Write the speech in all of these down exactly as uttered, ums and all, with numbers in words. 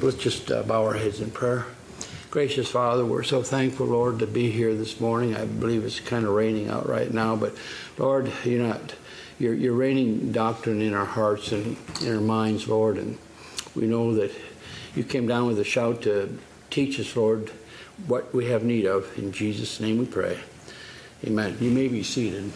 let's just uh, bow our heads in prayer. Gracious Father, we're so thankful, Lord, to be here this morning. I believe it's kind of raining out right now, but Lord, you're not, you're, you're raining doctrine in our hearts and in our minds, Lord, and we know that you came down with a shout to teach us, Lord, what we have need of. In Jesus' name we pray. Amen. You may be seated.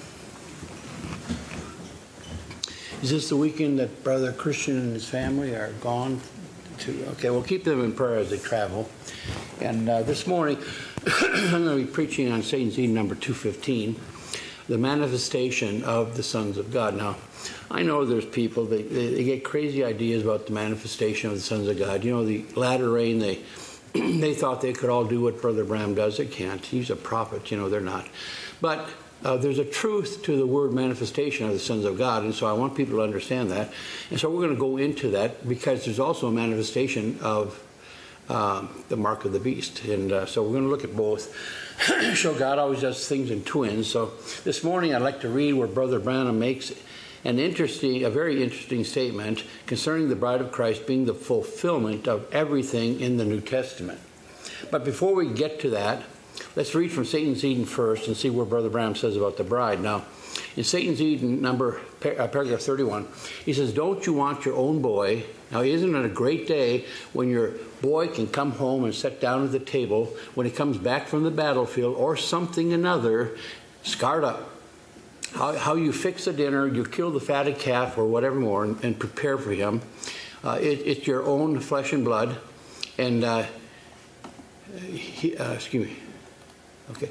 Is this the weekend that Brother Christian and his family are gone to? Okay, we'll keep them in prayer as they travel. And uh, this morning, I'm going to be preaching on Satan's Eden number two fifteen, the manifestation of the sons of God. Now, I know there's people, they, they, they get crazy ideas about the manifestation of the sons of God. You know, the latter rain, they they thought they could all do what Brother Branham does. They can't. He's a prophet. You know, they're not. But uh, there's a truth to the word manifestation of the sons of God, and so I want people to understand that. And so we're going to go into that because there's also a manifestation of uh, the mark of the beast. And uh, so we're going to look at both. So God always does things in twins. So this morning I'd like to read where Brother Branham makes an interesting, a very interesting statement concerning the bride of Christ being the fulfillment of everything in the New Testament. But before we get to that, let's read from Satan's Eden first and see where Brother Branham says about the bride. Now, in Satan's Eden, number uh, paragraph thirty-one, he says, "Don't you want your own boy?" Now, isn't it a great day when your boy can come home and sit down at the table when he comes back from the battlefield or something another, scarred up? How, how you fix the dinner, you kill the fatted calf or whatever more and, and prepare for him. Uh, it, it's your own flesh and blood. And, uh, he, uh, excuse me. Okay.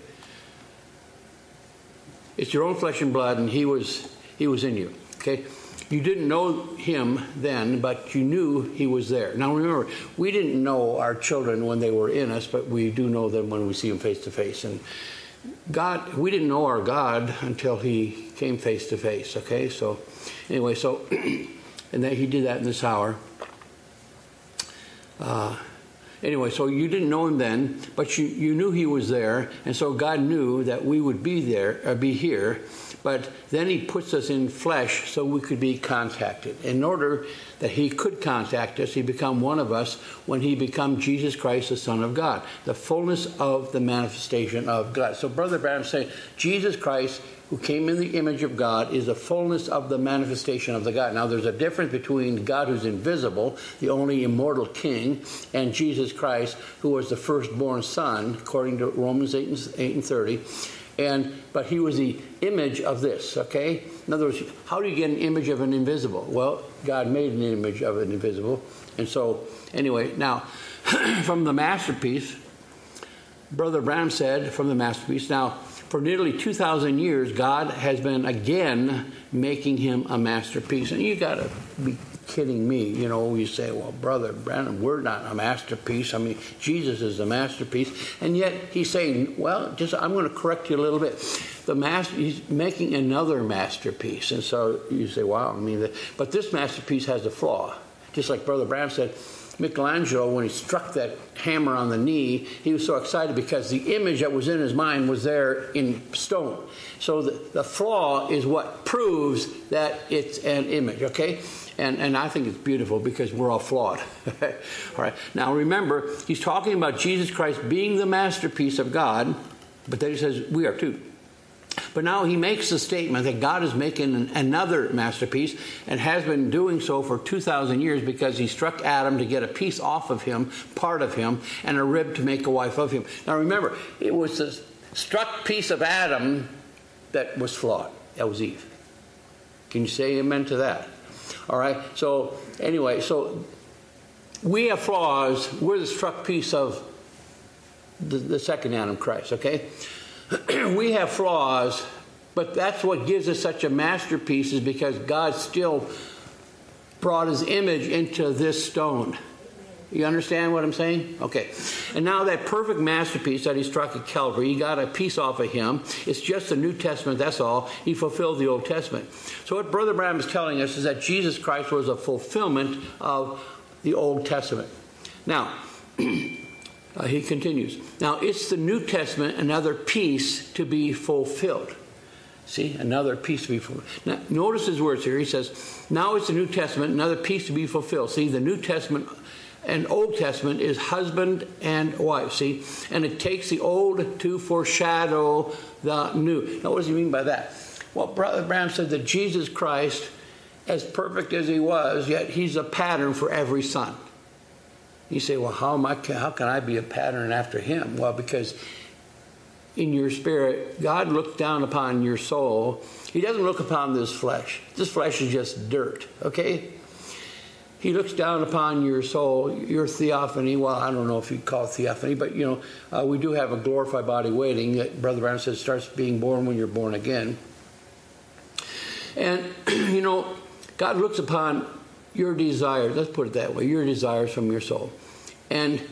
It's your own flesh and blood, and he was he was in you. Okay. You didn't know him then, but you knew he was there. Now remember, we didn't know our children when they were in us, but we do know them when we see them face to face. And God, we didn't know our God until he came face to face. Okay. So anyway, so and then he did that in this hour. Uh, Anyway, so you didn't know him then, but you, you knew he was there, and so God knew that we would be there, or be here, but then he puts us in flesh so we could be contacted. In order that he could contact us, he become one of us when he become Jesus Christ, the Son of God, the fullness of the manifestation of God. So Brother Branham saying, Jesus Christ, who came in the image of God, is the fullness of the manifestation of the God. Now, there's a difference between God who's invisible, the only immortal king, and Jesus Christ, who was the firstborn son, according to Romans eight and thirty. And, but he was the image of this, okay? In other words, how do you get an image of an invisible? Well, God made an image of an invisible. And so, anyway, now, from the masterpiece, Brother Branham said, from the masterpiece, now, for nearly two thousand years, God has been again making him a masterpiece. And you got to be kidding me. You know, you say, well, Brother Branham, we're not a masterpiece. I mean, Jesus is the masterpiece. And yet he's saying, well, just I'm going to correct you a little bit. The master, he's making another masterpiece. And so you say, wow, I mean, the, but this masterpiece has a flaw. Just like Brother Branham said, Michelangelo, when he struck that hammer on the knee, he was so excited because the image that was in his mind was there in stone. So the, the flaw is what proves that it's an image, okay? And, and I think it's beautiful because we're all flawed. All right. Now remember, he's talking about Jesus Christ being the masterpiece of God, but then he says we are too. But now he makes the statement that God is making an, another masterpiece and has been doing so for two thousand years because he struck Adam to get a piece off of him, part of him, and a rib to make a wife of him. Now remember, it was the struck piece of Adam that was flawed. That was Eve. Can you say amen to that? All right. So anyway, so we have flaws. We're the struck piece of the, the second Adam, Christ, okay? We have flaws, but that's what gives us such a masterpiece is because God still brought his image into this stone. You understand what I'm saying? Okay. And now that perfect masterpiece that he struck at Calvary, he got a piece off of him. It's just the New Testament, that's all. He fulfilled the Old Testament. So what Brother Branham is telling us is that Jesus Christ was a fulfillment of the Old Testament. Now, Uh, he continues. Now, it's the New Testament, another piece to be fulfilled. See, another piece to be fulfilled. Now, notice his words here. He says, now it's the New Testament, another piece to be fulfilled. See, the New Testament and Old Testament is husband and wife, see? And it takes the old to foreshadow the new. Now, what does he mean by that? Well, Brother Branham said that Jesus Christ, as perfect as he was, yet he's a pattern for every son. You say, well, how am I, how can I be a pattern after him? Well, because in your spirit, God looks down upon your soul. He doesn't look upon this flesh. This flesh is just dirt, okay? He looks down upon your soul, your theophany. Well, I don't know if you'd call it theophany, but, you know, uh, we do have a glorified body waiting. Brother Branham says starts being born when you're born again. And, you know, God looks upon your desires. Let's put it that way. Your desires from your soul. And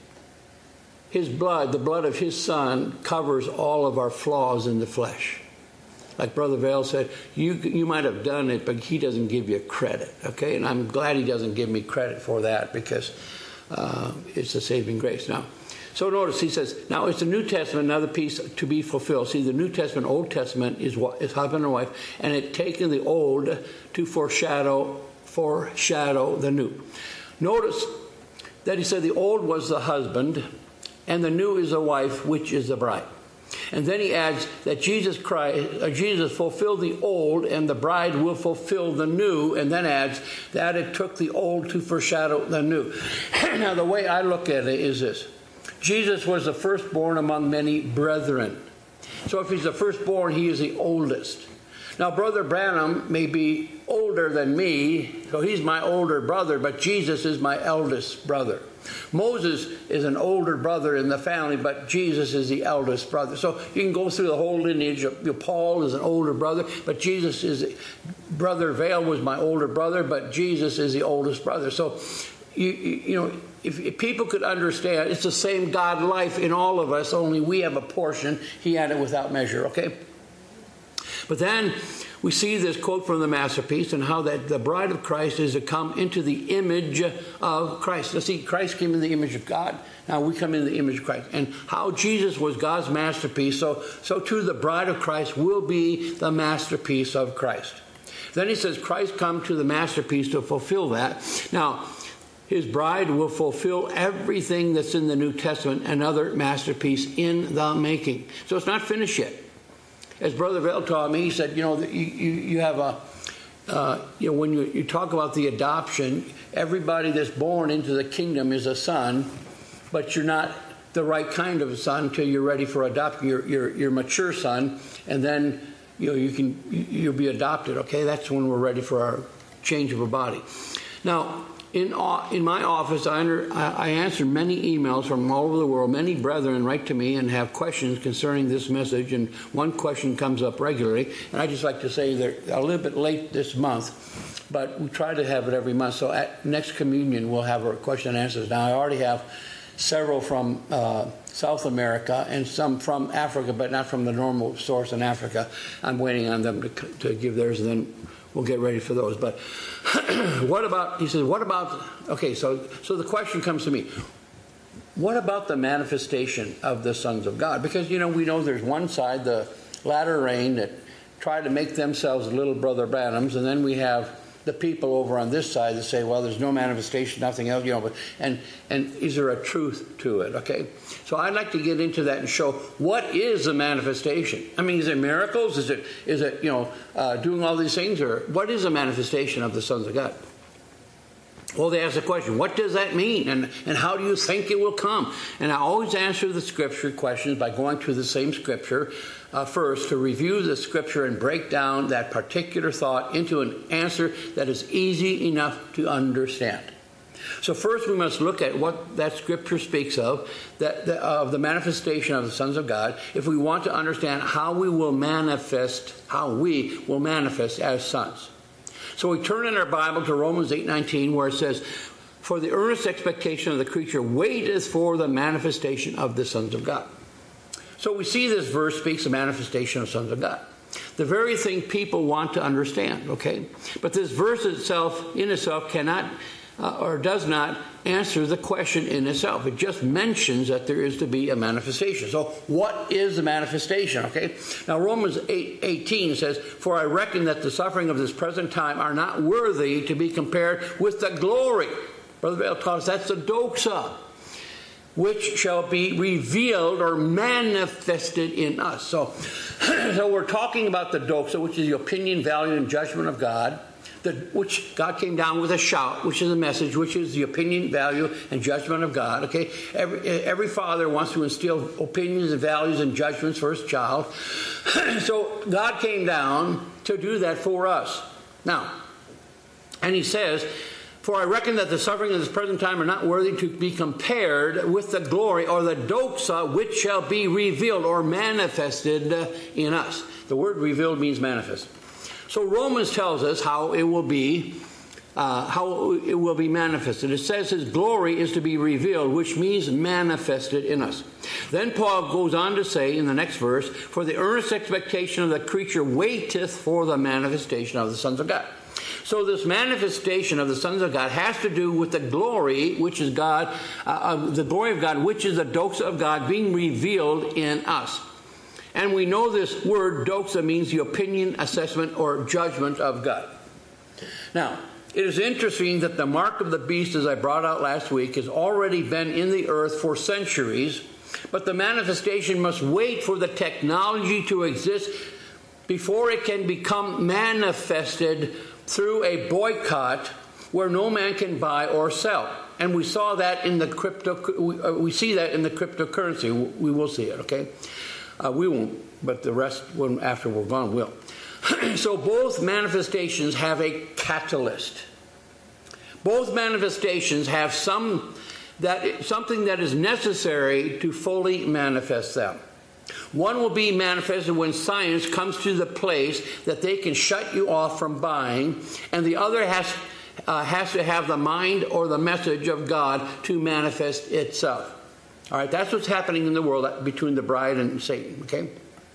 his blood, the blood of his son, covers all of our flaws in the flesh. Like Brother Vail said, you you might have done it, but he doesn't give you credit, okay? And I'm glad he doesn't give me credit for that, because uh, it's a saving grace. Now, so notice he says, now it's the New Testament, another piece to be fulfilled. See, the New Testament, Old Testament is, is husband and wife, and it taken the old to foreshadow, foreshadow the new. Notice that he said the old was the husband, and the new is the wife, which is the bride. And then he adds that Jesus Christ, uh, Jesus fulfilled the old, and the bride will fulfill the new, and then adds that it took the old to foreshadow the new. Now, the way I look at it is this. Jesus was the firstborn among many brethren. So if he's the firstborn, he is the oldest. Now, Brother Branham may be older than me, so he's my older brother, but Jesus is my eldest brother. Moses is an older brother in the family, but Jesus is the eldest brother. So you can go through the whole lineage. Of, Paul is an older brother, but Jesus is, Brother Vail was my older brother, but Jesus is the oldest brother. So, you, you know, if, if people could understand, it's the same God life in all of us, only we have a portion. He had it without measure, okay? But then we see this quote from the Masterpiece, and how that the bride of Christ is to come into the image of Christ. Now see, Christ came in the image of God. Now we come in the image of Christ. And how Jesus was God's masterpiece, so, so too the bride of Christ will be the masterpiece of Christ. Then he says Christ come to the masterpiece to fulfill that. Now, his bride will fulfill everything that's in the New Testament, another masterpiece in the making. So it's not finished yet. As Brother Vail taught me, he said, you know, you, you, you have a, uh, you know, when you, you talk about the adoption, everybody that's born into the kingdom is a son, but you're not the right kind of a son until you're ready for adoption. You're, you're, you're a mature son, and then, you know, you can, you'll be adopted, okay? That's when we're ready for our change of a body. Now, In, in my office, I, under, I answer many emails from all over the world. Many brethren write to me and have questions concerning this message, and one question comes up regularly. And I just like to say they're a little bit late this month, but we try to have it every month. So at next communion, we'll have our question and answers. Now, I already have several from uh, South America and some from Africa, but not from the normal source in Africa. I'm waiting on them to, to give theirs, and then we'll get ready for those. But what about, he says, what about, okay, so, so the question comes to me. What about the manifestation of the sons of God? Because, you know, we know there's one side, the latter rain, that try to make themselves little Brother Branhams, and then we have the people over on this side that say, well, there's no manifestation, nothing else, you know, but, and, and is there a truth to it, okay? So I'd like to get into that and show what is the manifestation. I mean, is it miracles? Is it, is it you know, uh, doing all these things? Or what is a manifestation of the sons of God? Well, they ask the question, what does that mean? And, and how do you think it will come? And I always answer the scripture questions by going to the same scripture uh, first to review the scripture and break down that particular thought into an answer that is easy enough to understand. So first we must look at what that scripture speaks of, that the, of the manifestation of the sons of God, if we want to understand how we will manifest, how we will manifest as sons. So we turn in our Bible to Romans eight nineteen, where it says, for the earnest expectation of the creature waiteth for the manifestation of the sons of God. So we see this verse speaks of manifestation of sons of God. The very thing people want to understand, okay? But this verse itself, in itself, cannot uh, or does not answer the question in itself. It just mentions that there is to be a manifestation. So what is the manifestation, okay? Now Romans eight eighteen says, for I reckon that the suffering of this present time are not worthy to be compared with the glory Brother Bell taught us that's the doxa, which shall be revealed or manifested in us. So, so we're talking about the doxa, which is the opinion, value, and judgment of God, the, which God came down with a shout, which is a message, which is the opinion, value, and judgment of God. Okay, every every father wants to instill opinions and values and judgments for his child. So God came down to do that for us. Now, and he says, for I reckon that the suffering of this present time are not worthy to be compared with the glory or the doxa which shall be revealed or manifested in us. The word revealed means manifest. So Romans tells us how it will be, uh, how it will be manifested. It says his glory is to be revealed, which means manifested in us. Then Paul goes on to say in the next verse, for the earnest expectation of the creature waiteth for the manifestation of the sons of God. So this manifestation of the sons of God has to do with the glory, which is God, uh, the glory of God, which is the doxa of God being revealed in us. And we know this word doxa means the opinion, assessment, or judgment of God. Now, it is interesting that the mark of the beast, as I brought out last week, has already been in the earth for centuries, but the manifestation must wait for the technology to exist before it can become manifested through a boycott where no man can buy or sell. And we saw that in the crypto, we see that in the cryptocurrency. We will see it, okay? Uh, we won't, but the rest, when after we're gone, will. So both manifestations have a catalyst. Both manifestations have some that something that is necessary to fully manifest them. One will be manifested when science comes to the place that they can shut you off from buying, and the other has uh, has to have the mind or the message of God to manifest itself. All right, that's what's happening in the world between the bride and Satan, okay?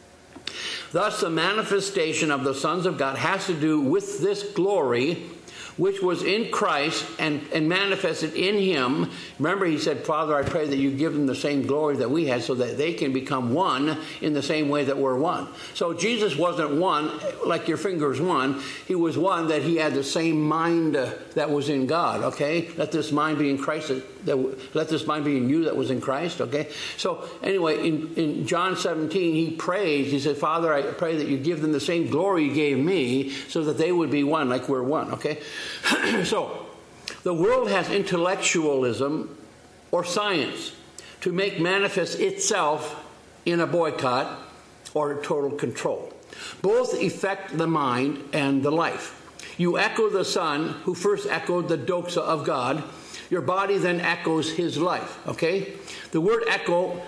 Thus, the manifestation of the sons of God has to do with this glory, which was in Christ and, and manifested in him. Remember, he said, Father, I pray that you give them the same glory that we had so that they can become one in the same way that we're one. So Jesus wasn't one like your finger's one. He was one that he had the same mind uh, that was in God, okay? Let this mind be in Christ, that, that, let this mind be in you that was in Christ, okay? So anyway, in, in John seventeen, he prays. He said, Father, I pray that you give them the same glory you gave me so that they would be one like we're one, okay? So, the world has intellectualism or science to make manifest itself in a boycott or total control. Both affect the mind and the life. You echo the Son, who first echoed the doxa of God. Your body then echoes his life, okay? The word echo,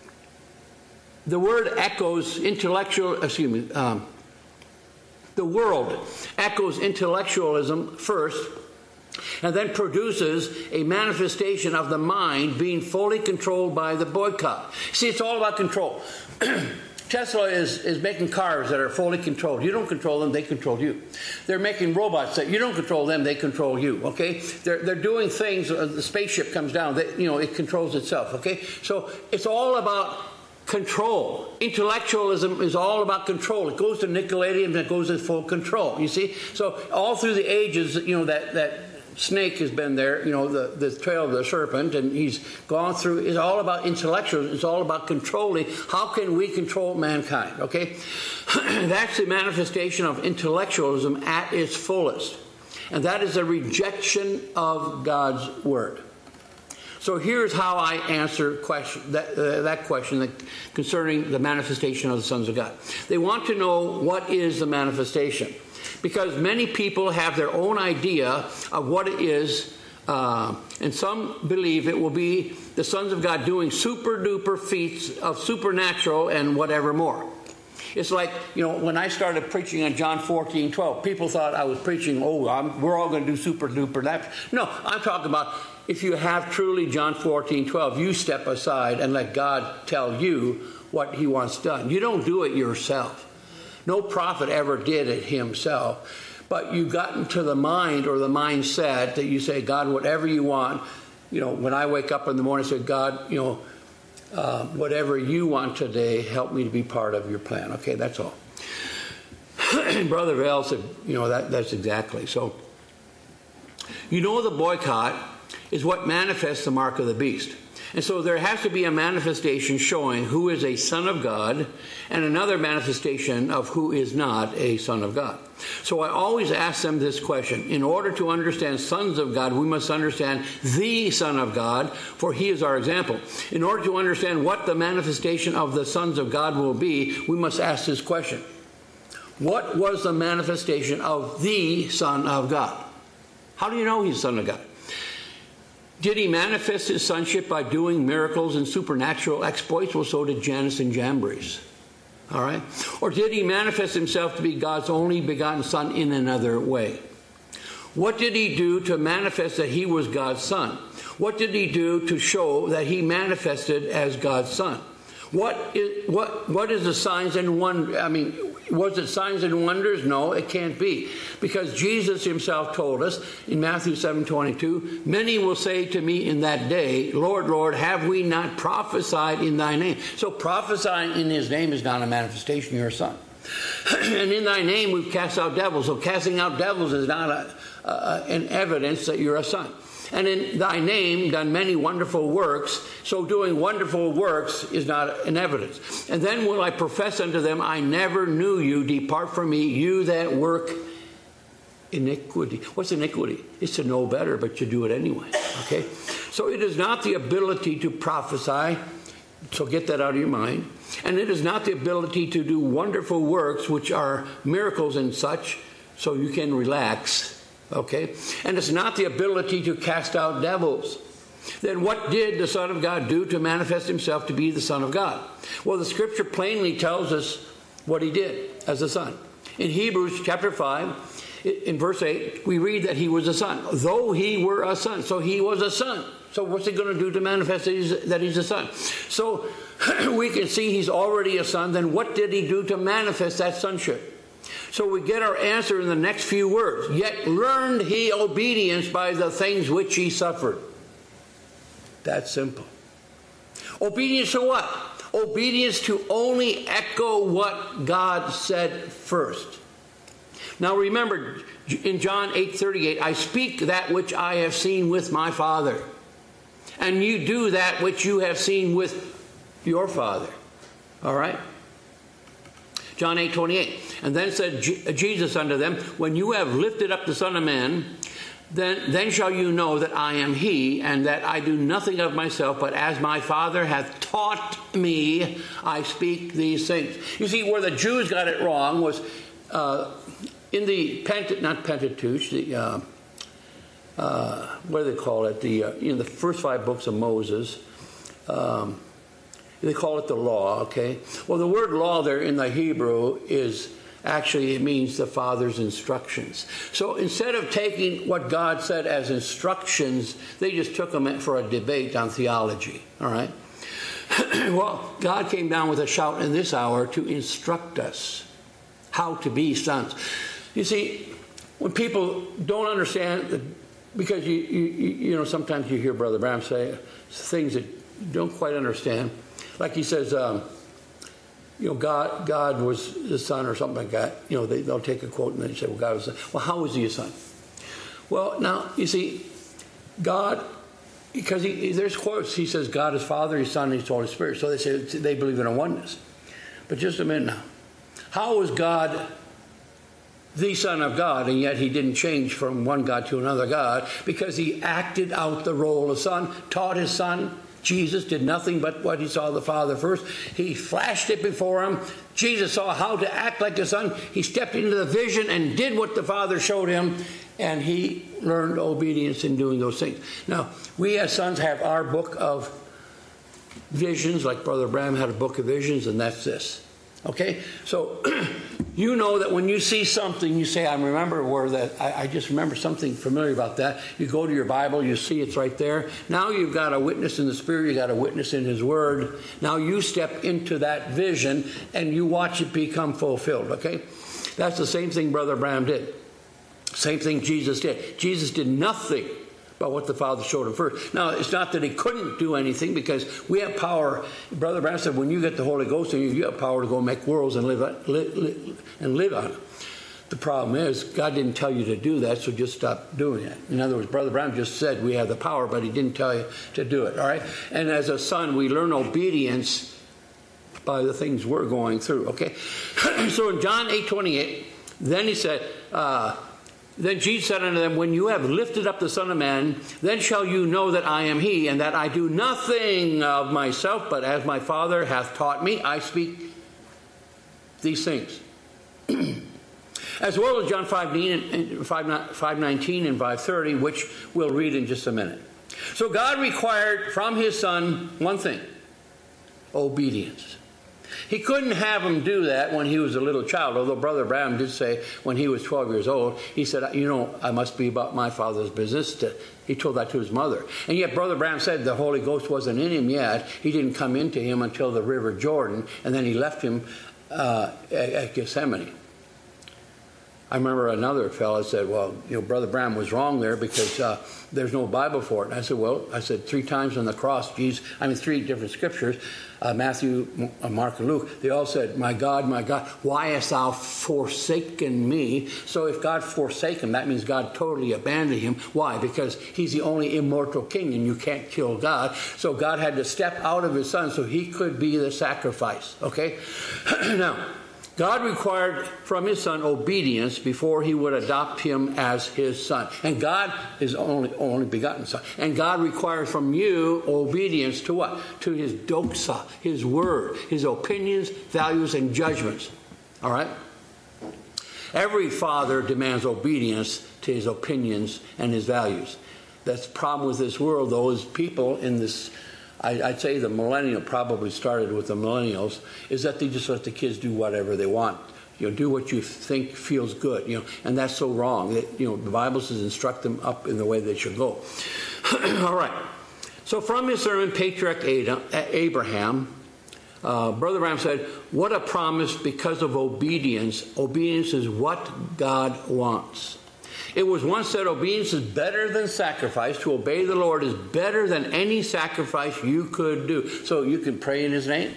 the word echoes intellectual, excuse me, um, the world echoes intellectualism first and then produces a manifestation of the mind being fully controlled by the boycott. See, it's all about control. Tesla is, is making cars that are fully controlled. You don't control them, they control you. They're making robots that you don't control them, they control you, okay? They're, they're doing things, uh, the spaceship comes down, they, you know, it controls itself, okay? So it's all about control. Intellectualism is all about control. It goes to Nicolaitan and it goes to full control, you see? So all through the ages, you know, that, that snake has been there, you know, the, the trail of the serpent, and he's gone through. It's all about intellectual. It's all about controlling. How can we control mankind, okay? That's the manifestation of intellectualism at its fullest. And that is a rejection of God's word. So here's how I answer question, that, uh, that question that, concerning the manifestation of the sons of God. They want to know what is the manifestation. Because many people have their own idea of what it is, uh, and some believe it will be the sons of God doing super-duper feats of supernatural and whatever more. It's like, you know, when I started preaching on John fourteen twelve, people thought I was preaching, oh, I'm, we're all going to do super-duper that. No, I'm talking about if you have truly John fourteen twelve, you step aside and let God tell you what he wants done. You don't do it yourself. No prophet ever did it himself. But you've gotten to the mind or the mindset that you say, God, whatever you want. You know, when I wake up in the morning, I say, God, you know, uh, whatever you want today, help me to be part of your plan. Okay, that's all. And Brother Vale said, you know, that, that's exactly. So, you know, the boycott is what manifests the mark of the beast. And so there has to be a manifestation showing who is a son of God and another manifestation of who is not a son of God. So I always ask them this question. In order to understand sons of God, we must understand the Son of God, for he is our example. In order to understand what the manifestation of the sons of God will be, we must ask this question. What was the manifestation of the Son of God? How do you know he's the Son of God? Did he manifest his sonship by doing miracles and supernatural exploits? Well, so did Jannes and Jambres. All right? Or did he manifest himself to be God's only begotten Son in another way? What did he do to manifest that he was God's Son? What did he do to show that he manifested as God's Son? What is, what, what is the signs and wonders? I mean, was it signs and wonders? No, it can't be. Because Jesus himself told us in Matthew seven twenty-two, many will say to me in that day, Lord, Lord, have we not prophesied in thy name? So prophesying in his name is not a manifestation, you're a son. And in thy name we've cast out devils. So casting out devils is not a, uh, an evidence that you're a son. And in thy name done many wonderful works. So doing wonderful works is not an evidence. And then will I profess unto them, I never knew you. Depart from me, you that work iniquity. What's iniquity? It's to know better, but you do it anyway. Okay? So it is not the ability to prophesy. So get that out of your mind. And it is not the ability to do wonderful works, which are miracles and such, so you can relax. Okay? And it's not the ability to cast out devils. Then what did the Son of God do to manifest himself to be the Son of God? Well, the scripture plainly tells us what he did as a son. In Hebrews chapter five, in verse eight, we read that he was a son, though he were a son. So he was a son. So what's he going to do to manifest that he's, that he's a son? So we can see he's already a son. Then what did he do to manifest that sonship? So we get our answer in the next few words. Yet learned he obedience by the things which he suffered. That's simple. Obedience to what? Obedience to only echo what God said first. Now remember, in John eight thirty-eight, I speak that which I have seen with my Father. And you do that which you have seen with your Father. All right? John eight twenty-eight. And then said Jesus unto them, when you have lifted up the Son of Man, then, then shall you know that I am he, and that I do nothing of myself, but as my Father hath taught me, I speak these things. You see, where the Jews got it wrong was uh, in the Pent, not Pentateuch, the uh, uh, what do they call it? The uh, in the first five books of Moses. Um, They call it the law, okay? Well, the word law there in the Hebrew is actually, it means the Father's instructions. So instead of taking what God said as instructions, they just took them for a debate on theology, all right? Well, God came down with a shout in this hour to instruct us how to be sons. You see, when people don't understand, because you, you, you know, sometimes you hear Brother Branham say things that you don't quite understand. Like he says, um, you know, God God was the son or something like that. You know, they, they'll take a quote and then say, well, God was the son. Well, how was he a son? Well, now, you see, God, because he, there's quotes, he says God is Father, His Son, and His Holy Spirit. So they say they believe in a oneness. But just a minute now. How was God the Son of God, and yet he didn't change from one God to another God? Because he acted out the role of son, taught his son. Jesus did nothing but what he saw the Father first. He flashed it before him. Jesus saw how to act like a son. He stepped into the vision and did what the Father showed him, and he learned obedience in doing those things. Now, we as sons have our book of visions, like Brother Branham had a book of visions, and that's this. Okay? So, you know that when you see something, you say, I remember where that, I, I just remember something familiar about that. You go to your Bible, you see it's right there. Now you've got a witness in the Spirit, you've got a witness in His Word. Now you step into that vision and you watch it become fulfilled, okay? That's the same thing Brother Branham did. Same thing Jesus did. Jesus did nothing about what the Father showed him first. Now, it's not that he couldn't do anything, because we have power. Brother Branham said, when you get the Holy Ghost in you, you have power to go make worlds and live, live, live, and live on them. The problem is, God didn't tell you to do that, so just stop doing it. In other words, Brother Brown just said we have the power, but he didn't tell you to do it, all right? And as a son, we learn obedience by the things we're going through, okay? So in John eight twenty-eight, then he said, uh, then Jesus said unto them, when you have lifted up the Son of Man, then shall you know that I am he, and that I do nothing of myself, but as my Father hath taught me, I speak these things. As well as John five nineteen and five thirty, which we'll read in just a minute. So God required from his Son one thing: obedience. He couldn't have him do that when he was a little child, although Brother Brown did say when he was twelve years old, he said, you know, I must be about my Father's business. To, he told that to his mother. And yet Brother Brown said the Holy Ghost wasn't in him yet. He didn't come into him until the River Jordan, and then he left him uh, at, at Gethsemane. I remember another fellow said, well, you know, Brother Brown was wrong there because uh, there's no Bible for it. And I said, well, I said three times on the cross, Jesus, I mean, three different scriptures, uh, Matthew, Mark, and Luke, they all said, my God, my God, why hast thou forsaken me? So if God forsake him, that means God totally abandoned him. Why? Because he's the only immortal king and you can't kill God. So God had to step out of his Son so he could be the sacrifice. Okay? Now, God required from his Son obedience before he would adopt him as his son. And God is only only begotten Son. And God requires from you obedience to what? To his doxa, his word, his opinions, values, and judgments. All right? Every father demands obedience to his opinions and his values. That's the problem with this world, though, is people in this, I'd say the millennial probably started with the millennials, is that they just let the kids do whatever they want. You know, do what you think feels good. You know, and that's so wrong. That, you know, the Bible says instruct them up in the way they should go. All right. So from his sermon, Patriarch Abraham, uh, Brother Ram said, "What a promise because of obedience. Obedience is what God wants." It was once said obedience is better than sacrifice. To obey the Lord is better than any sacrifice you could do. So you can pray in his name,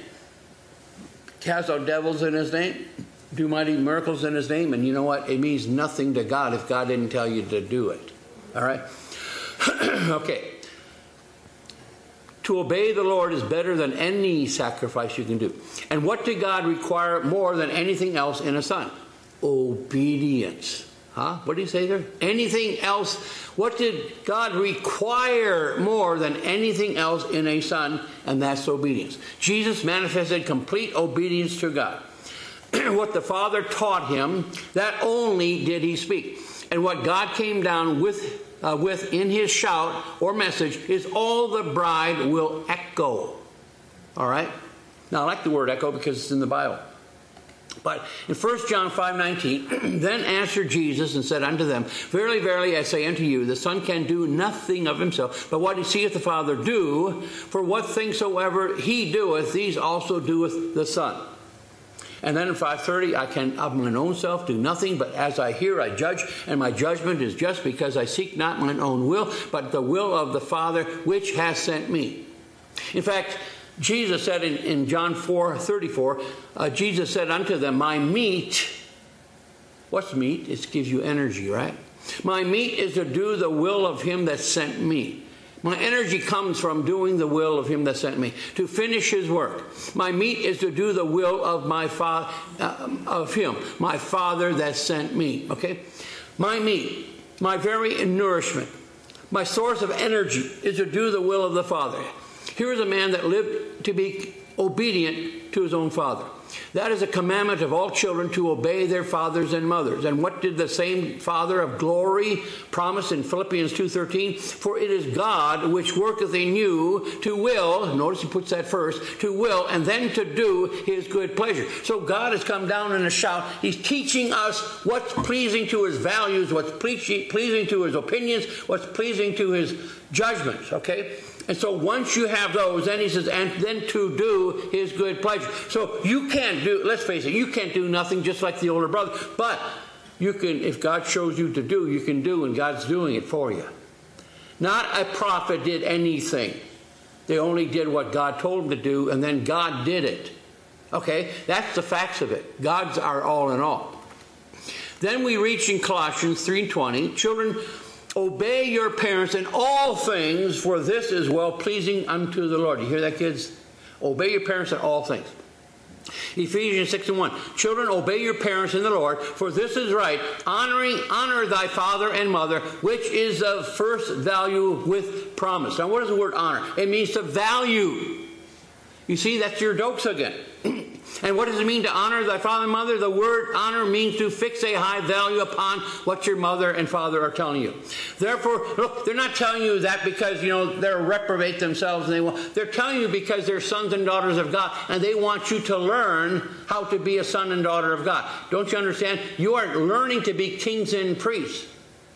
cast out devils in his name, do mighty miracles in his name, and you know what? It means nothing to God if God didn't tell you to do it. All right? Okay. To obey the Lord is better than any sacrifice you can do. And what did God require more than anything else in a son? Obedience. Huh? What did he say there? Anything else? What did God require more than anything else in a son? And that's obedience. Jesus manifested complete obedience to God. What the Father taught him, that only did he speak. And what God came down with, uh, with in his shout or message is all the bride will echo. All right? Now, I like the word echo because it's in the Bible. But in First John five nineteen, then answered Jesus and said unto them, Verily, verily, I say unto you, the Son can do nothing of himself, but what he seeth the Father do, for what things soever he doeth, these also doeth the Son. And then in five thirty, I can of mine own self do nothing, but as I hear, I judge, and my judgment is just, because I seek not mine own will, but the will of the Father which has sent me. In fact, Jesus said in, in John four thirty-four, uh, Jesus said unto them, my meat, what's meat? It gives you energy, right? My meat is to do the will of him that sent me. My energy comes from doing the will of him that sent me, to finish his work. My meat is to do the will of my father, uh, of him, my Father that sent me. Okay? My meat, my very nourishment, my source of energy is to do the will of the Father. Here is a man that lived to be obedient to his own father. That is a commandment of all children, to obey their fathers and mothers. And what did the same Father of glory promise in Philippians two thirteen? For it is God which worketh in you to will, notice he puts that first, to will, and then to do his good pleasure. So God has come down in a shout. He's teaching us what's pleasing to his values, what's pleasing to his opinions, what's pleasing to his judgments, okay? And so once you have those, then he says, and then to do his good pleasure. So you can't do, let's face it, you can't do nothing just like the older brother. But you can, if God shows you to do, you can do, and God's doing it for you. Not a prophet did anything. They only did what God told them to do, and then God did it. Okay? That's the facts of it. God's our all in all. Then we reach in Colossians three and twenty, children, obey your parents in all things, for this is well-pleasing unto the Lord. You hear that, kids? Obey your parents in all things. Ephesians six and one, children, obey your parents in the Lord, for this is right, honoring honor thy father and mother, which is of first value with promise. Now, what is the word honor? It means to value. You see, that's your dokes again. And what does it mean to honor thy father and mother? The word honor means to fix a high value upon what your mother and father are telling you. Therefore, look, they're not telling you that because, you know, they're reprobate themselves. And they want, they're telling you because they're sons and daughters of God, and they want you to learn how to be a son and daughter of God. Don't you understand? You are learning to be kings and priests.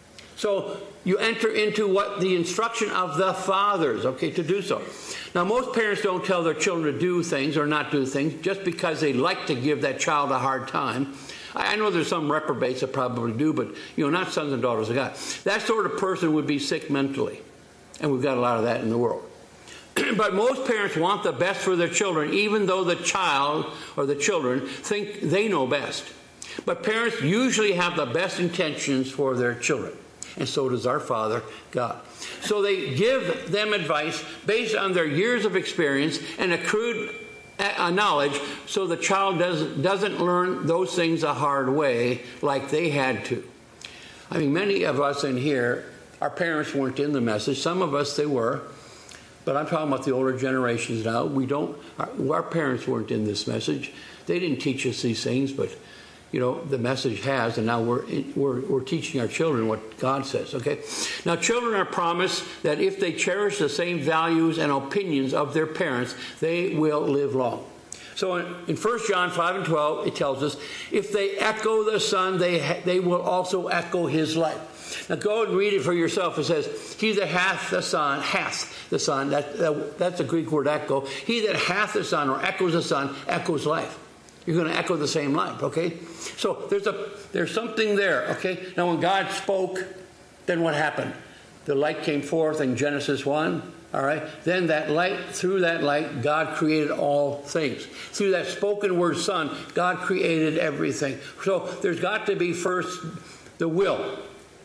So you enter into what the instruction of the fathers, okay, to do so. Now, most parents don't tell their children to do things or not do things just because they like to give that child a hard time. I know there's some reprobates that probably do, but, you know, not sons and daughters of God. That sort of person would be sick mentally, and we've got a lot of that in the world. But most parents want the best for their children, even though the child or the children think they know best. But parents usually have the best intentions for their children. And so does our Father, God. So they give them advice based on their years of experience and accrued knowledge, so the child does, doesn't learn those things a hard way like they had to. I mean, many of us in here, our parents weren't in the message. Some of us, they were. But I'm talking about the older generations now. We don't, our, our parents weren't in this message. They didn't teach us these things, but you know, the message has, and now we're, we're we're teaching our children what God says, okay? Now, children are promised that if they cherish the same values and opinions of their parents, they will live long. So in, in First John five and twelve, it tells us, if they echo the Son, they, ha- they will also echo his life. Now, go and read it for yourself. It says, he that hath the Son, hath the Son, that, that, that's the Greek word echo. He that hath the Son, or echoes the Son, echoes life. You're going to echo the same life, okay? So there's a there's something there, okay? Now, when God spoke, then what happened? The light came forth in Genesis one, all right? Then that light, through that light, God created all things. Through that spoken word Son, God created everything. So there's got to be first the will.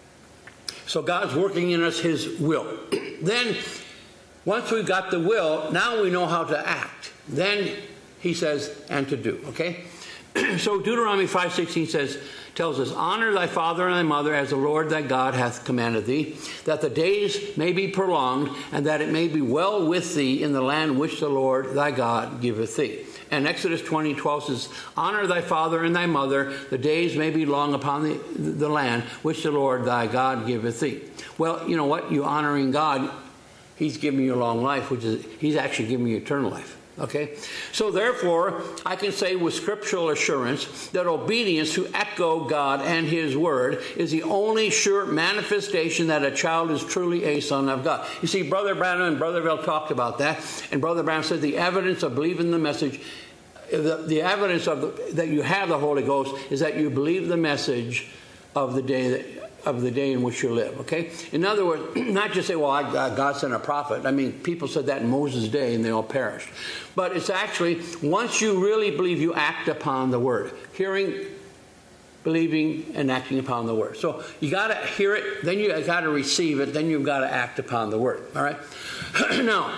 So God's working in us his will. Then, once we've got the will, now we know how to act. Then he says, and to do, okay? So Deuteronomy five sixteen says, tells us, honor thy father and thy mother as the Lord thy God hath commanded thee, that the days may be prolonged, and that it may be well with thee in the land which the Lord thy God giveth thee. And Exodus twenty twelve says, honor thy father and thy mother, the days may be long upon the, the land which the Lord thy God giveth thee. Well, you know what? You honoring God, he's giving you a long life, which is, he's actually giving you eternal life. Okay? So therefore, I can say with scriptural assurance that obedience to echo God and his word is the only sure manifestation that a child is truly a son of God. You see, Brother Branham and Brother Bell talked about that, and Brother Branham said the evidence of believing the message, the, the evidence of the, that you have the Holy Ghost is that you believe the message of the day that of the day in which you live, okay? In other words, not just say, well, I, God sent a prophet. I mean, people said that in Moses' day and they all perished. But it's actually, once you really believe, you act upon the word. Hearing, believing, and acting upon the word. So you got to hear it, then you got to receive it, then you've got to act upon the word, all right? Now,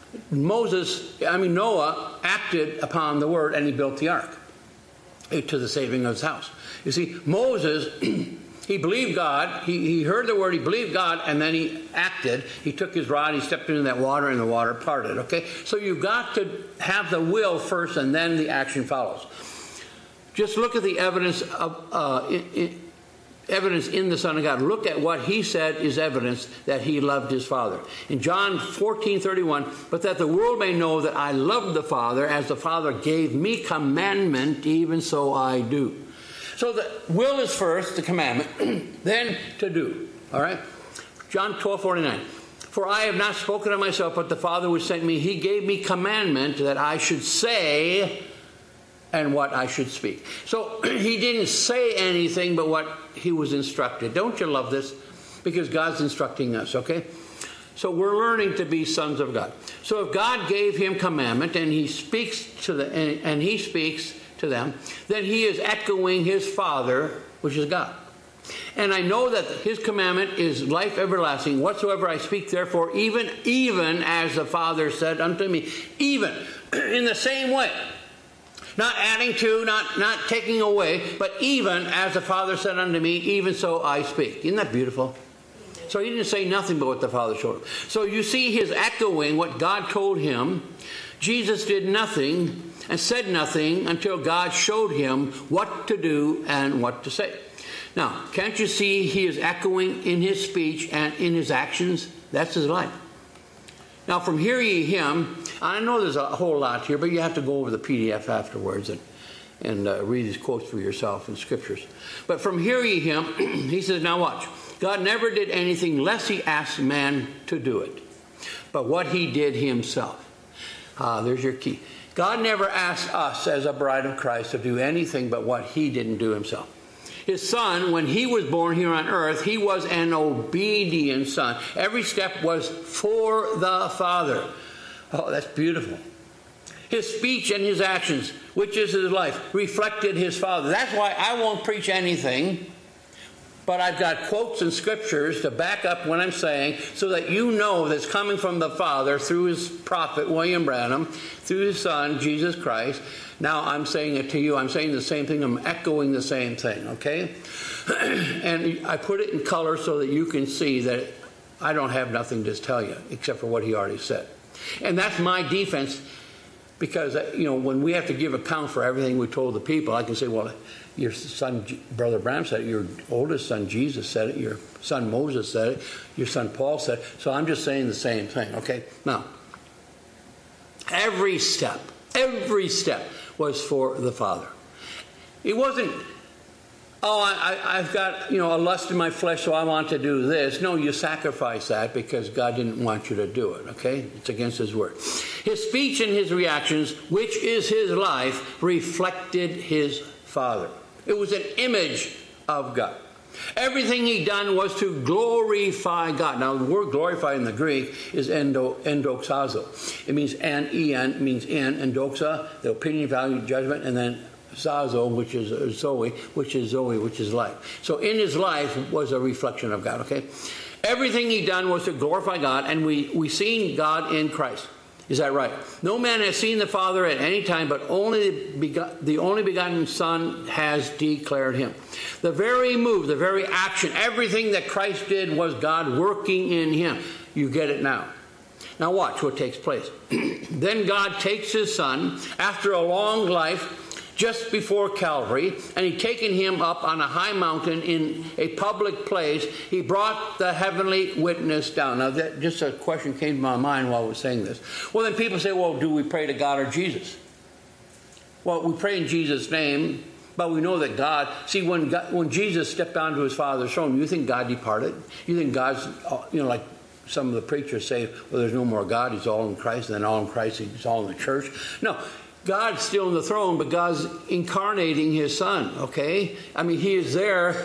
Moses, I mean, Noah acted upon the word and he built the ark to the saving of his house. You see, Moses... He believed God, he, he heard the word, he believed God, and then he acted. He took his rod, he stepped into that water, and the water parted, okay? So you've got to have the will first, and then the action follows. Just look at the evidence of uh, in, in, evidence in the Son of God. Look at what he said is evidence that he loved his Father. In John fourteen thirty-one, but that the world may know that I love the Father, as the Father gave me commandment, even so I do. So the will is first, the commandment, then to do. All right? John twelve forty-nine. For I have not spoken of myself, but the Father which sent me, he gave me commandment that I should say and what I should speak. So he didn't say anything but what he was instructed. Don't you love this? Because God's instructing us, okay? So we're learning to be sons of God. So if God gave him commandment and he speaks to the and, and he speaks to them, then he is echoing his Father, which is God. And I know that his commandment is life everlasting. Whatsoever I speak, therefore, even, even as the Father said unto me. Even, in the same way. Not adding to, not, not taking away, but even as the Father said unto me, even so I speak. Isn't that beautiful? So he didn't say nothing but what the Father showed him. So you see his echoing what God told him. Jesus did nothing and said nothing until God showed him what to do and what to say. Now, can't you see he is echoing in his speech and in his actions? That's his life. Now, from hear ye him, I know there's a whole lot here, but you have to go over the P D F afterwards and, and uh, read these quotes for yourself in scriptures. But from hear ye him, he says, now watch. God never did anything lest he asked man to do it, but what he did himself. Ah, there's your key. God never asked us as a bride of Christ to do anything but what he didn't do himself. His son, when he was born here on earth, he was an obedient son. Every step was for the Father. Oh, that's beautiful. His speech and his actions, which is his life, reflected his Father. That's why I won't preach anything, but I've got quotes and scriptures to back up what I'm saying so that you know that's coming from the Father through his prophet, William Branham, through his son, Jesus Christ. Now I'm saying it to you. I'm saying the same thing. I'm echoing the same thing, okay? And I put it in color so that you can see that I don't have nothing to tell you except for what he already said. And that's my defense because, you know, when we have to give account for everything we told the people, I can say, well, your son, Brother Branham said it, your oldest son, Jesus, said it, your son, Moses, said it, your son, Paul, said it. So I'm just saying the same thing, okay? Now, every step, every step was for the Father. It wasn't, oh, I, I, I've got, you know, a lust in my flesh, so I want to do this. No, you sacrifice that because God didn't want you to do it, okay? It's against his word. His speech and his reactions, which is his life, reflected his Father. It was an image of God. Everything he done was to glorify God. Now, the word glorify in the Greek is endo, endoxazo. It means an, en, means in, endoxa, the opinion, value, judgment, and then zazo, which is zoe, which is zoe, which is life. So in his life was a reflection of God, okay? Everything he done was to glorify God, and we, we seen God in Christ. Is that right? No man has seen the Father at any time, but only the, begot, the only begotten Son has declared him. The very move, the very action, everything that Christ did was God working in him. You get it now. Now watch what takes place. Then God takes his Son after a long life, just before Calvary, and he'd taken him up on a high mountain in a public place. He brought the heavenly witness down. Now, that, just a question came to my mind while I was saying this. Well, then people say, well, do we pray to God or Jesus? Well, we pray in Jesus' name, but we know that God... See, when God, when Jesus stepped onto his Father's throne, you think God departed? You think God's, you know, like some of the preachers say, well, there's no more God, he's all in Christ, and then all in Christ, he's all in the church. No. God's still on the throne, but God's incarnating his Son, okay? I mean, he is there.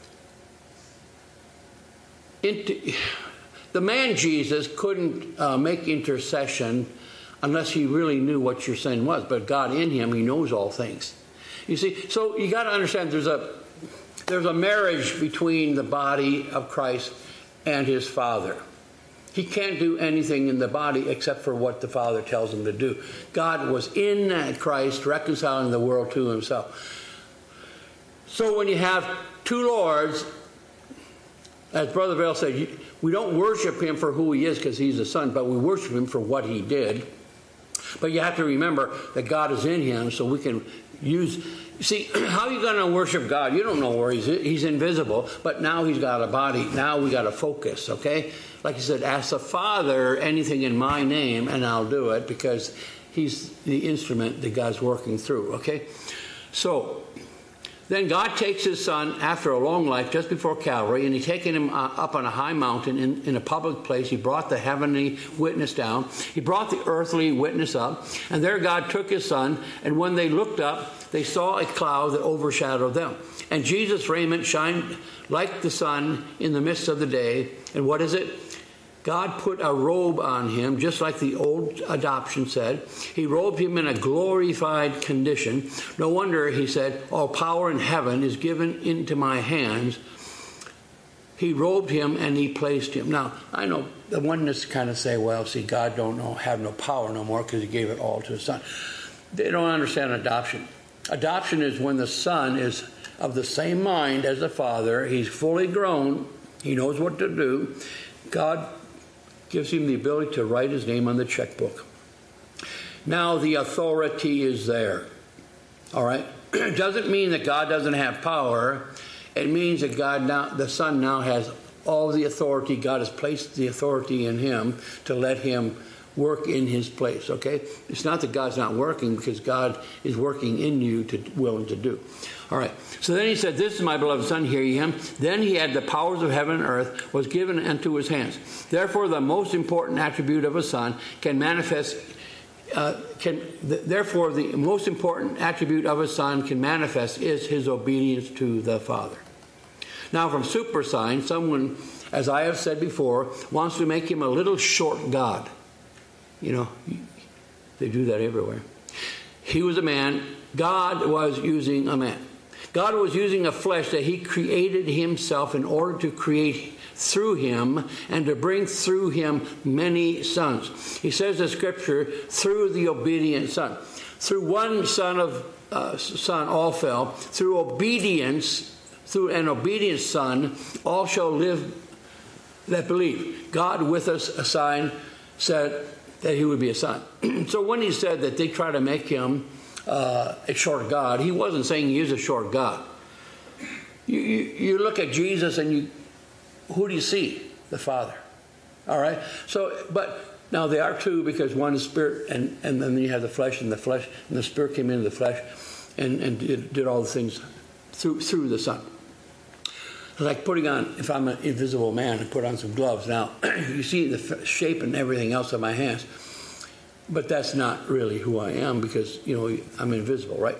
Into, the man Jesus couldn't uh, make intercession unless he really knew what your sin was. But God in him, he knows all things. You see, so you got to understand there's a, there's a marriage between the body of Christ and his Father. He can't do anything in the body except for what the Father tells him to do. God was in that Christ, reconciling the world to himself. So when you have two Lords, as Brother Vail said, we don't worship him for who he is because he's the Son, but we worship him for what he did. But you have to remember that God is in him, so we can use... See, how are you going to worship God? You don't know where he's He's invisible, but now he's got a body. Now we got to focus, okay? Like he said, ask the Father anything in my name, and I'll do it, because he's the instrument that God's working through, okay? So, then God takes his Son after a long life, just before Calvary, and he's taken him up on a high mountain in, in a public place. He brought the heavenly witness down. He brought the earthly witness up, and there God took his Son, and when they looked up, they saw a cloud that overshadowed them. And Jesus' raiment shined like the sun in the midst of the day. And what is it? God put a robe on him, just like the old adoption said. He robed him in a glorified condition. No wonder he said, all power in heaven is given into my hands. He robed him and he placed him. Now, I know the oneness kind of say, well, see, God don't know, have no power no more because he gave it all to his son. They don't understand adoption. Adoption is when the son is of the same mind as the father. He's fully grown. He knows what to do. God gives him the ability to write his name on the checkbook. Now the authority is there. All right? It doesn't mean that God doesn't have power. It means that God now, the Son now has all the authority. God has placed the authority in him to let him work in his place. Okay? It's not that God's not working, because God is working in you to willing to do. All right. So then he said, this is my beloved Son, hear ye him. Then he had the powers of heaven and earth was given unto his hands. Therefore, the most important attribute of a son can manifest. Uh, can th- therefore, the most important attribute of a son can manifest is his obedience to the Father. Now, from super sign, someone, as I have said before, wants to make him a little short God. You know, they do that everywhere. He was a man. God was using a man. God was using a flesh that he created himself in order to create through him and to bring through him many sons. He says in Scripture, through the obedient son. Through one son of uh, son all fell. Through obedience, through an obedient son, all shall live that believe. God with us, a sign, said that he would be a son. So when he said that they try to make him Uh, a short God, he wasn't saying he is a short God. You, you, you look at Jesus and you, who do you see? The Father. All right. So, but now they are two, because one is spirit, and, and then you have the flesh, and the flesh, and the spirit came into the flesh, and, and did, did all the things through through the Son. Like putting on, if I'm an invisible man, I put on some gloves. Now you see the shape and everything else of my hands. But that's not really who I am, because, you know, I'm invisible, right?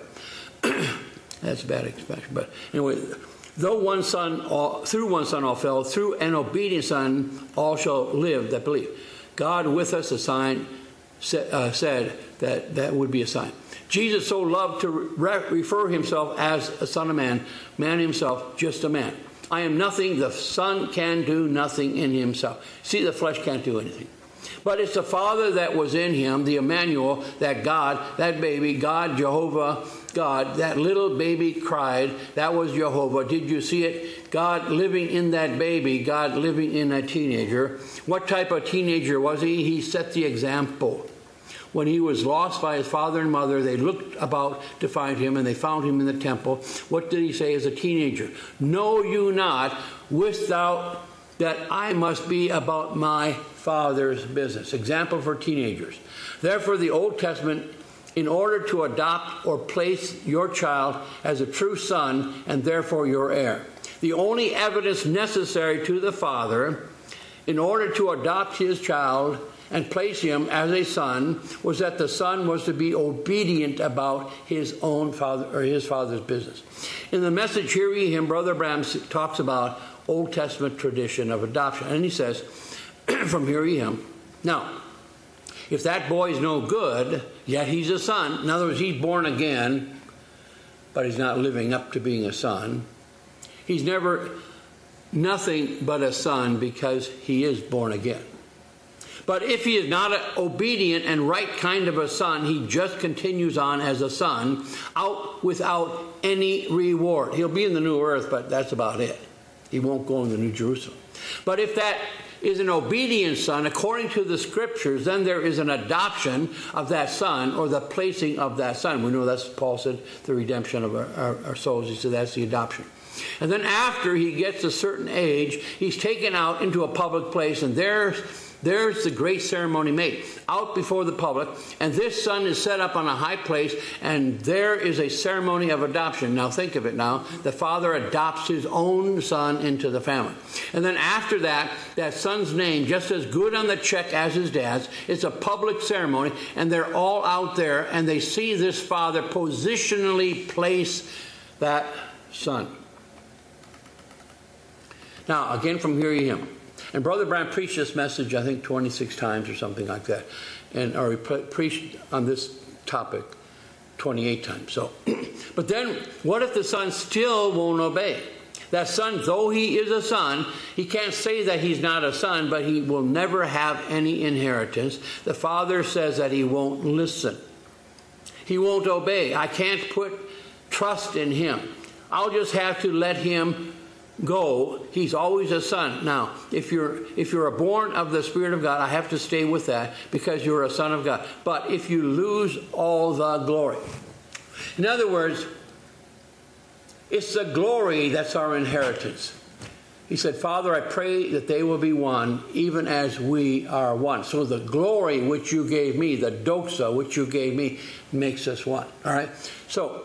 That's a bad expression. But anyway, though one son, all, through one son all fell, through an obedient son all shall live that believe. God with us, a sign, sa- uh, said that that would be a sign. Jesus so loved to re- refer himself as a son of man, man himself, just a man. I am nothing, the Son can do nothing in himself. See, the flesh can't do anything. But it's the Father that was in him, the Emmanuel, that God, that baby, God, Jehovah, God, that little baby cried, that was Jehovah. Did you see it? God living in that baby, God living in a teenager. What type of teenager was he? He set the example. When he was lost by his father and mother, they looked about to find him, and they found him in the temple. What did he say as a teenager? Know you not, without that I must be about my Father's business. Example for teenagers. Therefore, the Old Testament, in order to adopt or place your child as a true son, and therefore your heir. The only evidence necessary to the Father, in order to adopt his child and place him as a son, was that the son was to be obedient about his own father, or his father's business. In the message Hear Ye Him, Brother Branham talks about Old Testament tradition of adoption. And he says, from Hear Ye Him, now, if that boy's no good, yet he's a son. In other words, he's born again, but he's not living up to being a son. He's never nothing but a son, because he is born again. But if he is not an obedient and right kind of a son, he just continues on as a son, out without any reward. He'll be in the new earth, but that's about it. He won't go in the New Jerusalem. But if that is an obedient son, according to the Scriptures, then there is an adoption of that son, or the placing of that son. We know that's, Paul said, the redemption of our, our, our souls. He said that's the adoption. And then after he gets a certain age, he's taken out into a public place, and there's There's the great ceremony made, out before the public, and this son is set up on a high place, and there is a ceremony of adoption. Now think of it now. The father adopts his own son into the family. And then after that, that son's name, just as good on the check as his dad's, it's a public ceremony, and they're all out there, and they see this father positionally place that son. Now, again from Hear Ye Him. And Brother Brown preached this message, I think, twenty-six times or something like that. And, or he pre- preached on this topic twenty-eight times. So, but then, what if the son still won't obey? That son, though he is a son, he can't say that he's not a son, but he will never have any inheritance. The father says that he won't listen. He won't obey. I can't put trust in him. I'll just have to let him go. He's always a son. Now, if you're if you're born of the Spirit of God, I have to stay with that because you're a son of God. But if you lose all the glory. In other words, it's the glory that's our inheritance. He said, Father, I pray that they will be one, even as we are one. So the glory which you gave me, the doxa which you gave me, makes us one. All right? So,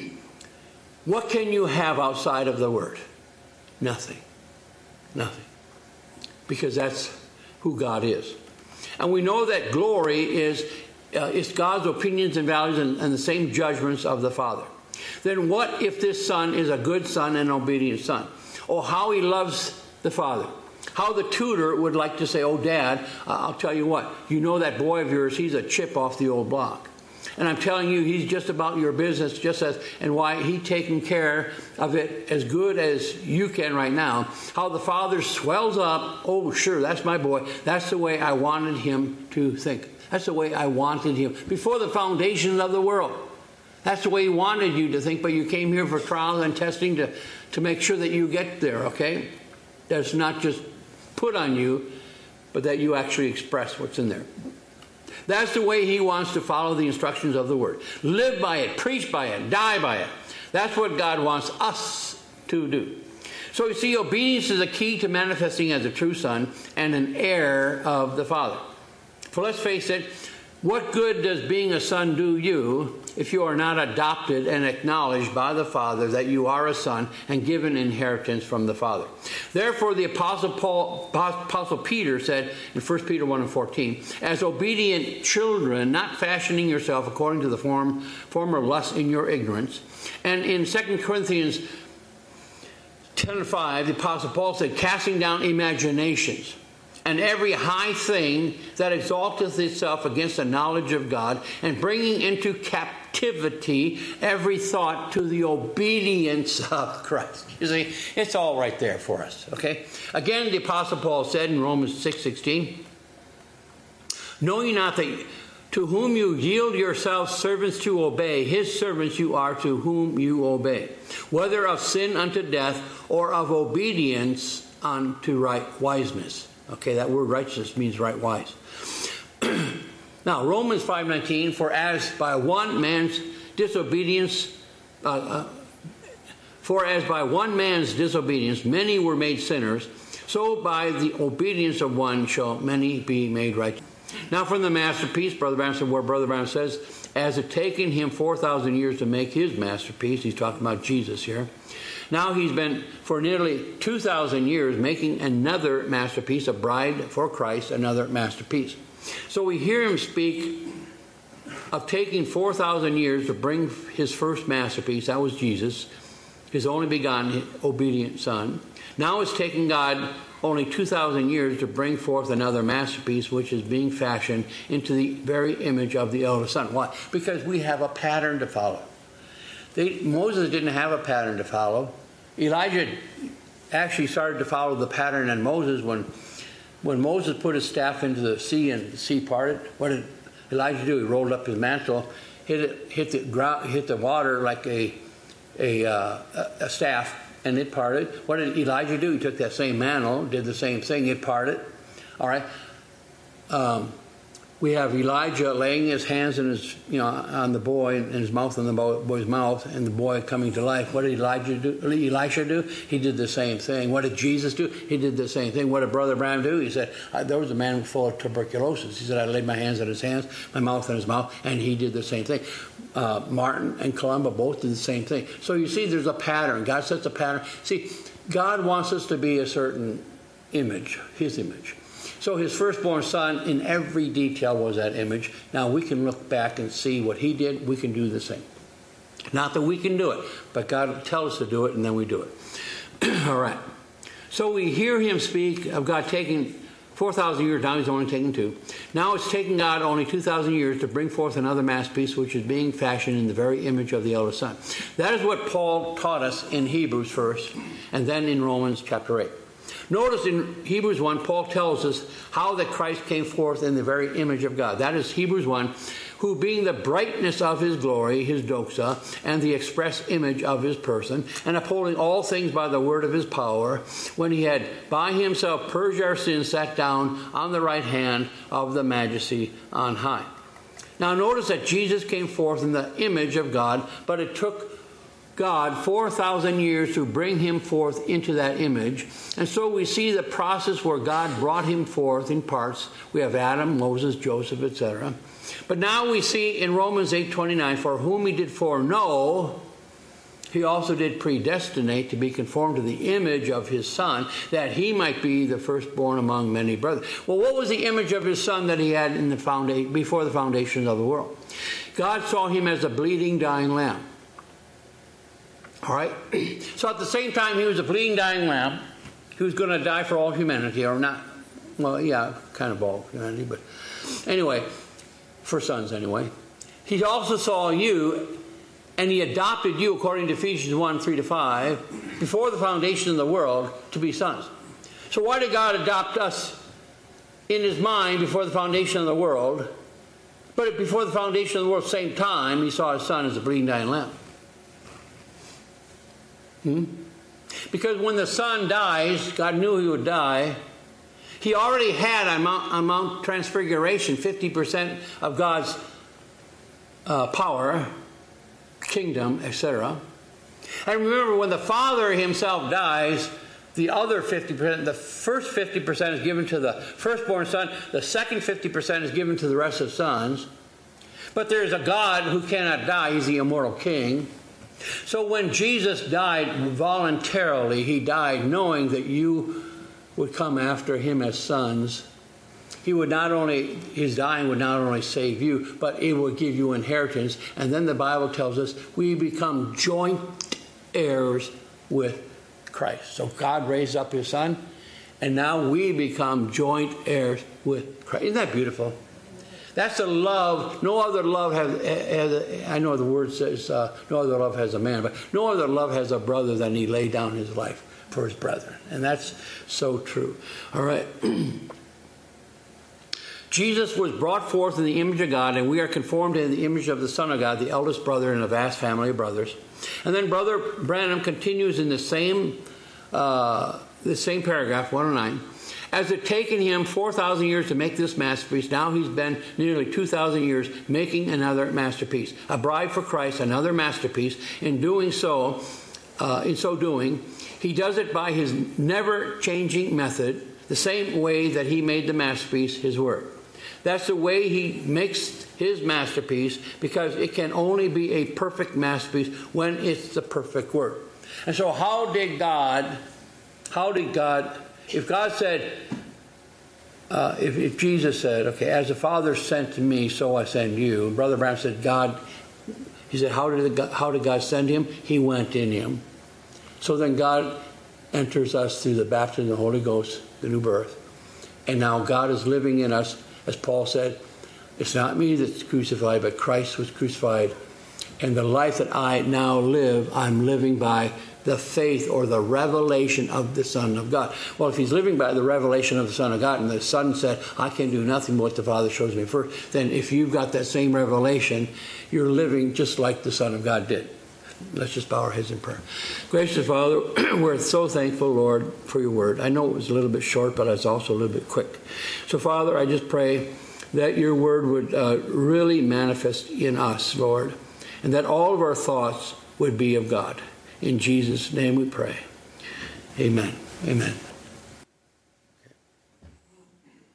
what can you have outside of the Word? Nothing. Nothing. Because that's who God is. And we know that glory is, uh, is God's opinions and values and, and the same judgments of the Father. Then what if this son is a good son and obedient son? Oh, how he loves the father. How the tutor would like to say, oh, Dad, uh, I'll tell you what. You know that boy of yours, he's a chip off the old block. And I'm telling you, he's just about your business, just as, and why he's taking care of it as good as you can right now. How the father swells up. Oh, sure, that's my boy. That's the way I wanted him to think. That's the way I wanted him. Before the foundations of the world. That's the way he wanted you to think, but you came here for trials and testing to, to make sure that you get there, okay? That's not just put on you, but that you actually express what's in there. That's the way he wants to follow the instructions of the Word. Live by it, preach by it, die by it. That's what God wants us to do. So you see, obedience is a key to manifesting as a true son and an heir of the Father. For let's face it, what good does being a son do you if you are not adopted and acknowledged by the Father that you are a son and given inheritance from the Father? Therefore, the Apostle Paul, Apostle Peter said in First Peter one and fourteen, as obedient children, not fashioning yourself according to the form, former lust in your ignorance. And in Second Corinthians ten and five, the Apostle Paul said, casting down imaginations and every high thing that exalteth itself against the knowledge of God, and bringing into captivity every thought to the obedience of Christ. You see, it's all right there for us, okay? Again, the Apostle Paul said in Romans six sixteen, know ye not that to whom you yield yourselves servants to obey, his servants you are to whom you obey, whether of sin unto death or of obedience unto right wiseness. Okay, that word righteous means right wise. Now, Romans five nineteen, for as by one man's disobedience, uh, uh, for as by one man's disobedience many were made sinners, so by the obedience of one shall many be made righteous. Now, from the masterpiece, Brother Branham said, where Brother Branham says, as it taken him four thousand years to make his masterpiece, he's talking about Jesus here. Now he's been for nearly two thousand years making another masterpiece, a bride for Christ, another masterpiece. So we hear him speak of taking four thousand years to bring his first masterpiece. That was Jesus, his only begotten obedient son. Now it's taking God only two thousand years to bring forth another masterpiece, which is being fashioned into the very image of the eldest son. Why? Because we have a pattern to follow. They, Moses didn't have a pattern to follow. Elijah actually started to follow the pattern in Moses when, when Moses put his staff into the sea and the sea parted. What did Elijah do? He rolled up his mantle, hit it, hit the ground, hit the water like a a, uh, a staff, and it parted. What did Elijah do? He took that same mantle, did the same thing, it parted. All right. Um, We have Elijah laying his hands in his, you know, on the boy and his mouth on the boy's mouth, and the boy coming to life. What did Elijah do? Elisha do? He did the same thing. What did Jesus do? He did the same thing. What did Brother Branham do? He said, there was a man full of tuberculosis. He said, I laid my hands on his hands, my mouth on his mouth, and he did the same thing. Uh, Martin and Columba both did the same thing. So you see, there's a pattern. God sets a pattern. See, God wants us to be a certain image, his image. So his firstborn son, in every detail, was that image. Now we can look back and see what he did. We can do the same. Not that we can do it, but God tells us to do it, and then we do it. All right. So we hear him speak of God taking four thousand years. Now he's only taken two. Now it's taking God only two thousand years to bring forth another masterpiece, which is being fashioned in the very image of the eldest son. That is what Paul taught us in Hebrews first, and then in Romans chapter eight. Notice in Hebrews one, Paul tells us how that Christ came forth in the very image of God. That is Hebrews one, who being the brightness of his glory, his doxa, and the express image of his person, and upholding all things by the word of his power, when he had by himself purged our sins, sat down on the right hand of the majesty on high. Now notice that Jesus came forth in the image of God, but it took God four thousand years to bring him forth into that image. And so we see the process where God brought him forth in parts. We have Adam, Moses, Joseph, et cetera. But now we see in Romans eight twenty-nine, for whom he did foreknow, he also did predestinate to be conformed to the image of his Son, that he might be the firstborn among many brothers. Well, what was the image of his Son that he had in the founda- before the foundation of the world? God saw him as a bleeding, dying lamb. All right? So at the same time he was a bleeding, dying lamb, he was going to die for all humanity, or not. Well, yeah, kind of all humanity, but anyway, for sons anyway. He also saw you, and he adopted you, according to Ephesians one, three to five, before the foundation of the world, to be sons. So why did God adopt us in his mind before the foundation of the world? But before the foundation of the world, at the same time, he saw his Son as a bleeding, dying lamb. Hmm? Because when the Son dies, God knew he would die. He already had on Mount, on Mount Transfiguration fifty percent of God's uh, power, kingdom, et cetera. And remember, when the Father himself dies, the other fifty percent, the first fifty percent is given to the firstborn Son. The second fifty percent is given to the rest of sons. But there's a God who cannot die. He's the immortal King. So when Jesus died voluntarily, he died knowing that you would come after him as sons. He would not only, his dying would not only save you, but it would give you inheritance. And then the Bible tells us we become joint heirs with Christ. So God raised up his Son, and now we become joint heirs with Christ. Isn't that beautiful? That's a love. No other love has, has I know the word says uh, no other love has a man, but no other love has a brother than he laid down his life for his brethren. And that's so true. All right. Jesus was brought forth in the image of God, and we are conformed in the image of the Son of God, the eldest brother in a vast family of brothers. And then Brother Branham continues in the same, uh, the same paragraph, one oh nine. As it taken him four thousand years to make this masterpiece, now he's been nearly two thousand years making another masterpiece. A bride for Christ, another masterpiece. In doing so, uh, in so doing, he does it by his never-changing method, the same way that he made the masterpiece his word. That's the way he makes his masterpiece, because it can only be a perfect masterpiece when it's the perfect word. And so how did God, how did God... If God said, uh, if, if Jesus said, okay, as the Father sent me, so I send you. Brother Branham said, God, he said, how did, the, how did God send him? He went in him. So then God enters us through the baptism of the Holy Ghost, the new birth. And now God is living in us. As Paul said, it's not me that's crucified, but Christ was crucified. And the life that I now live, I'm living by the faith or the revelation of the Son of God. Well, if he's living by the revelation of the Son of God, and the Son said, I can do nothing but what the Father shows me first, then if you've got that same revelation, you're living just like the Son of God did. Let's just bow our heads in prayer. Gracious Father, we're so thankful, Lord, for your word. I know it was a little bit short, but it's also a little bit quick. So, Father, I just pray that your word would uh, really manifest in us, Lord, and that all of our thoughts would be of God. In Jesus' name we pray. Amen. Amen.